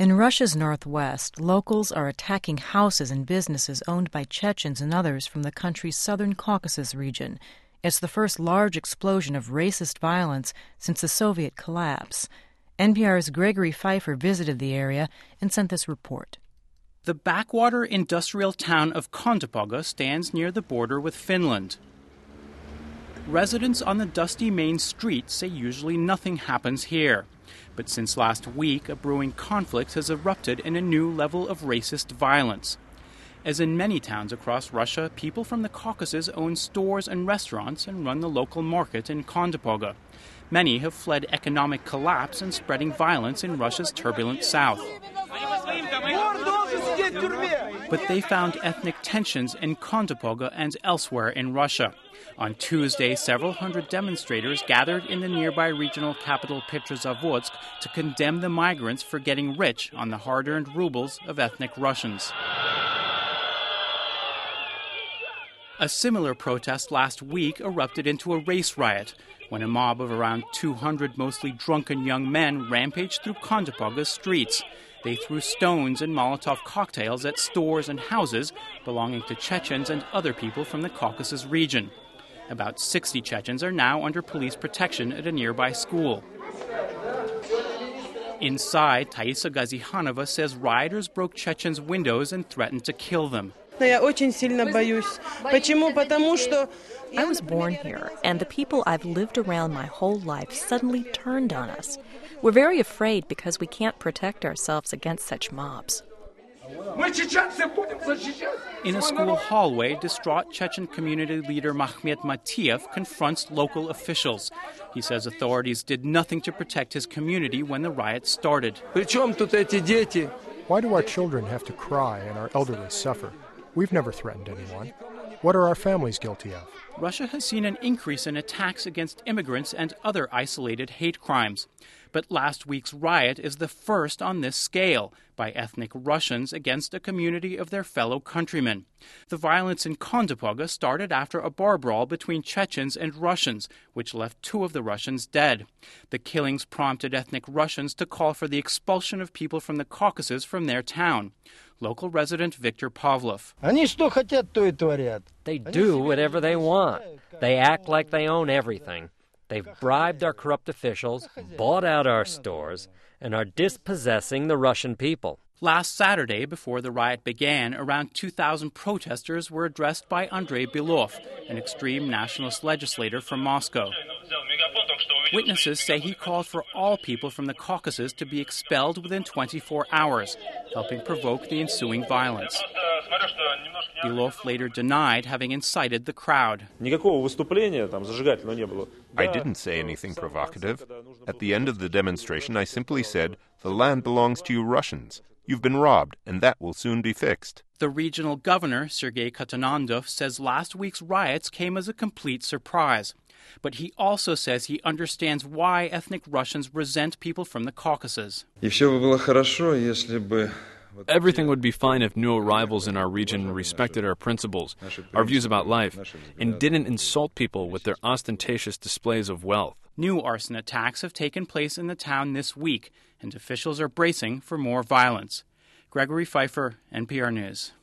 In Russia's northwest, locals are attacking houses and businesses owned by Chechens and others from the country's southern Caucasus region. It's the first large explosion of racist violence since the Soviet collapse. NPR's Gregory Pfeiffer visited the area and sent this report. The backwater industrial town of Kontipoga stands near the border with Finland. Residents on the dusty main street say usually nothing happens here. But since last week, a brewing conflict has erupted in a new level of racist violence. As in many towns across Russia, people from the Caucasus own stores and restaurants and run the local market in Kontipoga. Many have fled economic collapse and spreading violence in Russia's turbulent south. But they found ethnic tensions in Kontipoga and elsewhere in Russia. On Tuesday, several hundred demonstrators gathered in the nearby regional capital Petrozavodsk to condemn the migrants for getting rich on the hard-earned rubles of ethnic Russians. A similar protest last week erupted into a race riot when a mob of around 200 mostly drunken young men rampaged through Kontipoga's streets. They threw stones and Molotov cocktails at stores and houses belonging to Chechens and other people from the Caucasus region. About 60 Chechens are now under police protection at a nearby school. Inside, Taisa Gazihanova says rioters broke Chechens' windows and threatened to kill them. I was born here, and the people I've lived around my whole life suddenly turned on us. We're very afraid because we can't protect ourselves against such mobs. In a school hallway, distraught Chechen community leader Makhmet Matiev confronts local officials. He says authorities did nothing to protect his community when the riots started. Why do our children have to cry and our elderly suffer? We've never threatened anyone. What are our families guilty of? Russia has seen an increase in attacks against immigrants and other isolated hate crimes. But last week's riot is the first on this scale by ethnic Russians against a community of their fellow countrymen. The violence in Kontipoga started after a bar brawl between Chechens and Russians, which left 2 of the Russians dead. The killings prompted ethnic Russians to call for the expulsion of people from the Caucasus from their town. Local resident Viktor Pavlov. They do whatever they want. They act like they own everything. They've bribed our corrupt officials, bought out our stores, and are dispossessing the Russian people. Last Saturday, before the riot began, around 2,000 protesters were addressed by Andrei Belov, an extreme nationalist legislator from Moscow. Witnesses say he called for all people from the Caucasus to be expelled within 24 hours, helping provoke the ensuing violence. Belov later denied having incited the crowd. I didn't say anything provocative. At the end of the demonstration, I simply said, "The land belongs to you Russians. You've been robbed, and that will soon be fixed." The regional governor, Sergei Katanandov, says last week's riots came as a complete surprise. But he also says he understands why ethnic Russians resent people from the Caucasus. Everything would be fine if new arrivals in our region respected our principles, our views about life, and didn't insult people with their ostentatious displays of wealth. New arson attacks have taken place in the town this week, and officials are bracing for more violence. Gregory Pfeiffer, NPR News.